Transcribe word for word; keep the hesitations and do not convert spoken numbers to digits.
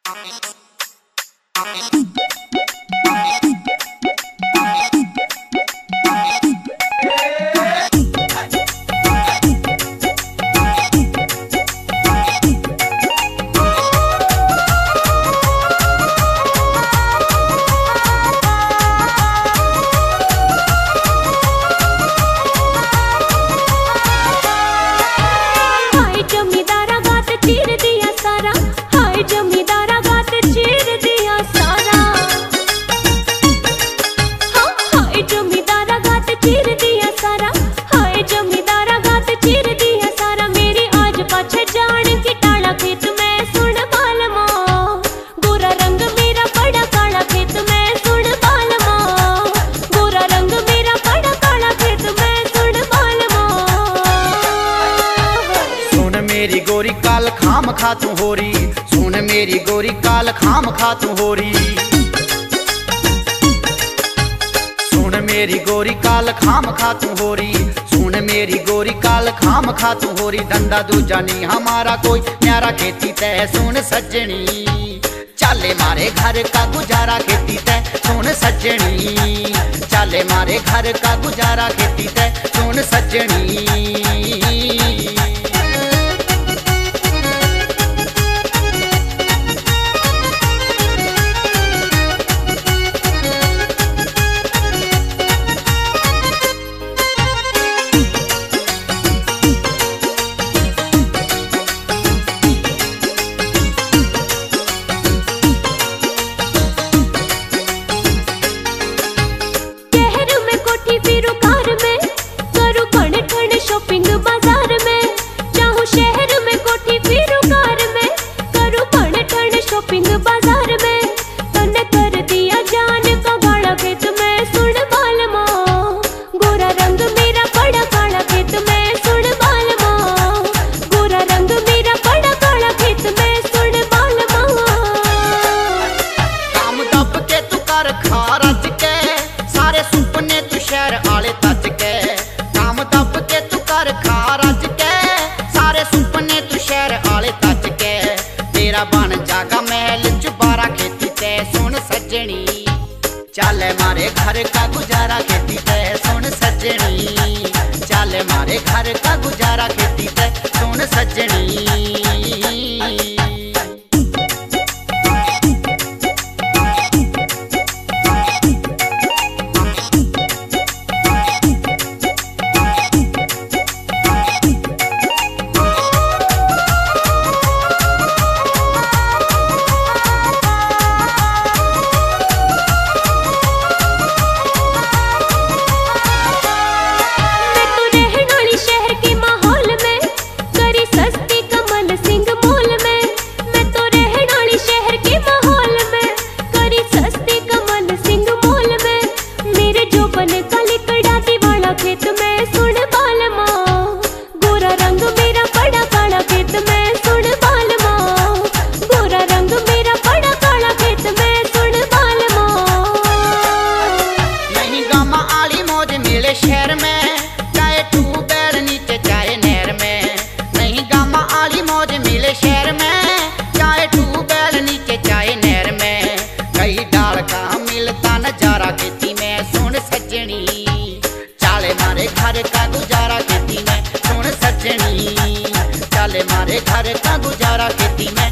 मेरी गोरी काल खाम खा तू होरी, सुन मेरी गोरी काल खाम खा तू होरी। सुन मेरी गोरी काल खाम खा तू होरी, सुन मेरी गोरी काल खाम खा तू होरी। धंधा दूजा नहीं हमारा कोई न्यारा खेती तय सुन सज्जनी, चाले मारे घर का गुजारा खेती तय सुन सज्जनी, चाले मारे घर का गुजारा खेती तय सुन सज्जनी। बन जागा महल चुबारा खेती तय सुन सज्जनी, चाले मारे घर का गुजारा खेती तय सुन सज्जनी, चाले मारे घर का गुजारा खेती तय सुन सज्जनी। शहर में चाहे टू बैल नीचे चाहे नहर में, नहीं गामा आली मौज मिले शहर में, चाहे टू बैल नीचे चाहे नहर में। कई डाल का मिलता नजारा खेती में सुन सज्जनी, चाले मारे घर का गुजारा खेती में सुन सज्जनी, चाले मारे घर का गुजारा खेती में